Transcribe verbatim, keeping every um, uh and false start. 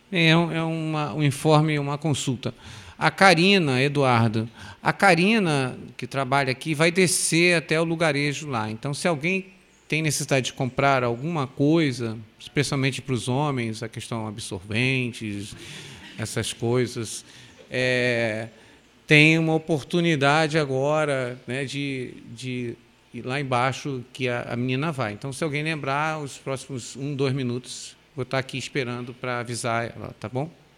É, um- é uma, um informe, uma consulta. A Karina, Eduardo, a Karina, que trabalha aqui, vai descer até o lugarejo lá. Então, se alguém tem necessidade de comprar alguma coisa, especialmente para os homens, a questão absorventes, essas coisas, é, tem uma oportunidade agora, né, de, de ir lá embaixo que a, a menina vai. Então, se alguém lembrar, os próximos um, dois minutos, vou estar aqui esperando para avisar ela, tá bom?